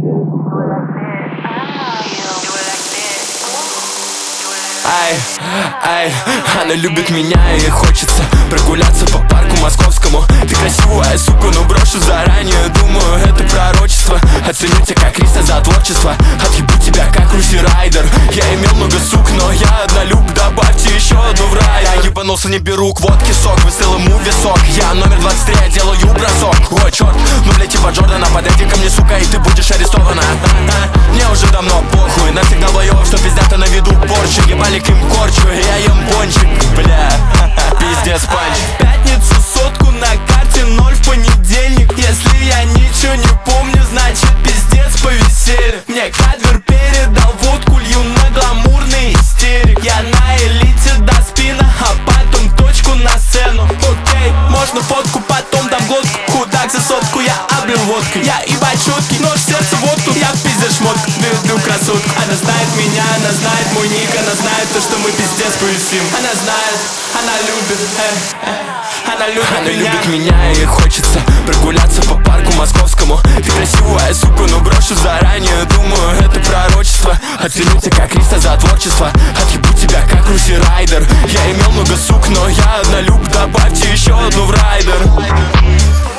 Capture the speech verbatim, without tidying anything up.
Ай, ай, она любит меня и хочется прогуляться по парку московскому. Ты красивая, сука, но брошу заранее. Думаю, это пророчество. Оценю тебя как Криста за творчество. Отъебу тебя как Руси Райдер. Я имел много сук, но я однолюб. Добавьте еще одну в рай. Я ебанулся, не беру к водке сок. Выстрел ему в висок. Я номер двадцать три, я делаю бросок. Ой, черт, ну блять, типа Джордана. Подойди ко мне, сука, и ты будешь арестована. Мне уже давно похуй на сигнал боев, что пиздята на виду Порше. Ебали им корчу, я ем пончик. Бля, пиздец панч. В пятницу сотку на карте, ноль в понедельник. Если я ничего не помню, значит пиздец по веселью. Мне кадвер передал водку, лью на гламурный истерик. Я на элите до спина, а потом точку на сцену. Окей, можно фотку, потом дам глотку. Худак за сотку, я облил водкой. Я ебать четкий, нож в сердце водку. Я пиздец шмотку, люблю красотку. Она знает меня, она знает мой ник. Она знает то, что мы пиздец повесим. Она знает, она любит, э, э, она любит Она меня. любит меня и хочется прогуляться по парку московскому. Ты красивая, сука, но брошу заранее. Думаю, это пророчество. Оценю тебя как Криста за творчество. Отъебу тебя как Руси Райдер. Я имел много сук, но я однолюб. Добавьте еще одну в райдер.